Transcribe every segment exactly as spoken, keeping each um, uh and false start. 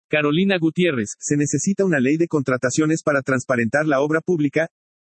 Carolina Gutiérrez, ¿se necesita una ley de contrataciones para transparentar la obra pública?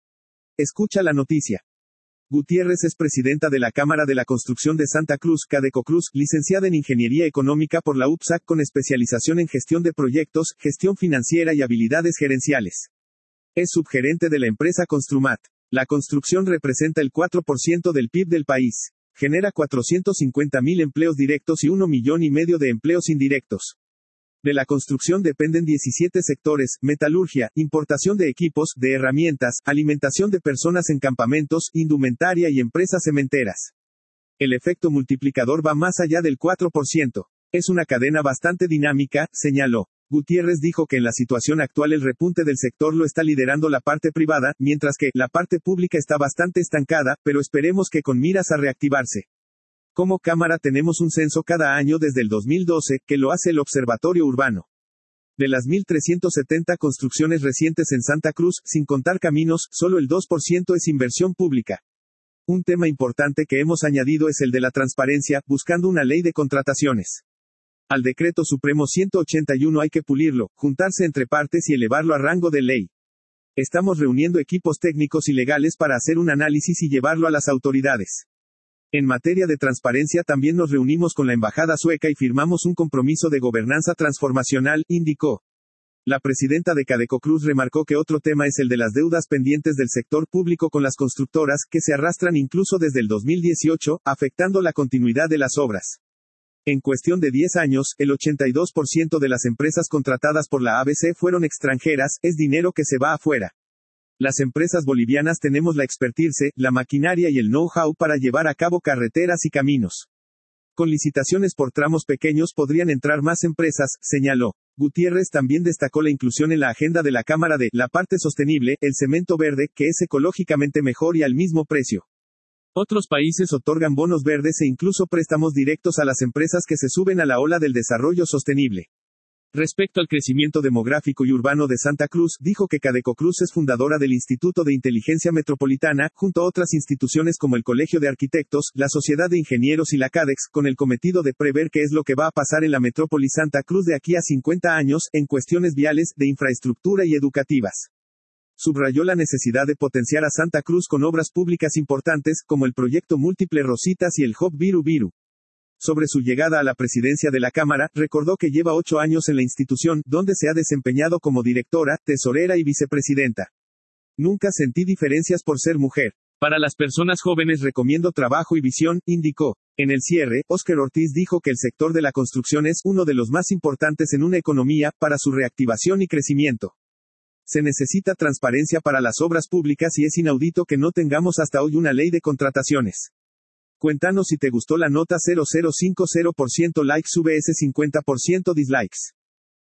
Escucha la noticia. Gutiérrez es presidenta de la Cámara de la Construcción de Santa Cruz, Cadecocruz, licenciada en Ingeniería Económica por la U P S A C con especialización en gestión de proyectos, gestión financiera y habilidades gerenciales. Es subgerente de la empresa Construmat. La construcción representa el cuatro por ciento del P I B del país. Genera cuatrocientos cincuenta mil empleos directos y un millón y medio de empleos indirectos. De la construcción dependen diecisiete sectores: metalurgia, importación de equipos, de herramientas, alimentación de personas en campamentos, indumentaria y empresas cementeras. El efecto multiplicador va más allá del cuatro por ciento. Es una cadena bastante dinámica, señaló. Gutiérrez dijo que en la situación actual el repunte del sector lo está liderando la parte privada, mientras que la parte pública está bastante estancada, pero esperemos que con miras a reactivarse. Como Cámara tenemos un censo cada año desde el dos mil doce, que lo hace el Observatorio Urbano. De las mil trescientas setenta construcciones recientes en Santa Cruz, sin contar caminos, solo el dos por ciento es inversión pública. Un tema importante que hemos añadido es el de la transparencia, buscando una ley de contrataciones. Al Decreto Supremo ciento ochenta y uno hay que pulirlo, juntarse entre partes y elevarlo a rango de ley. Estamos reuniendo equipos técnicos y legales para hacer un análisis y llevarlo a las autoridades. En materia de transparencia también nos reunimos con la Embajada sueca y firmamos un compromiso de gobernanza transformacional, indicó. La presidenta de Cadecocruz remarcó que otro tema es el de las deudas pendientes del sector público con las constructoras, que se arrastran incluso desde el dos mil dieciocho, afectando la continuidad de las obras. En cuestión de diez años, el ochenta y dos por ciento de las empresas contratadas por la A B C fueron extranjeras, es dinero que se va afuera. Las empresas bolivianas tenemos la expertise, la maquinaria y el know-how para llevar a cabo carreteras y caminos. Con licitaciones por tramos pequeños podrían entrar más empresas, señaló. Gutiérrez también destacó la inclusión en la agenda de la Cámara de la parte sostenible, el cemento verde, que es ecológicamente mejor y al mismo precio. Otros países otorgan bonos verdes e incluso préstamos directos a las empresas que se suben a la ola del desarrollo sostenible. Respecto al crecimiento demográfico y urbano de Santa Cruz, dijo que Cadecocruz es fundadora del Instituto de Inteligencia Metropolitana, junto a otras instituciones como el Colegio de Arquitectos, la Sociedad de Ingenieros y la CADEX, con el cometido de prever qué es lo que va a pasar en la metrópoli Santa Cruz de aquí a cincuenta años, en cuestiones viales, de infraestructura y educativas. Subrayó la necesidad de potenciar a Santa Cruz con obras públicas importantes, como el proyecto múltiple Rositas y el Hub Viru Viru. Sobre su llegada a la presidencia de la Cámara, recordó que lleva ocho años en la institución, donde se ha desempeñado como directora, tesorera y vicepresidenta. Nunca sentí diferencias por ser mujer. Para las personas jóvenes recomiendo trabajo y visión, indicó. En el cierre, Óscar Ortiz dijo que el sector de la construcción es uno de los más importantes en una economía, para su reactivación y crecimiento. Se necesita transparencia para las obras públicas y es inaudito que no tengamos hasta hoy una ley de contrataciones. Cuéntanos si te gustó la nota. Cero cero cinco cero por ciento likes, V S cincuenta por ciento dislikes.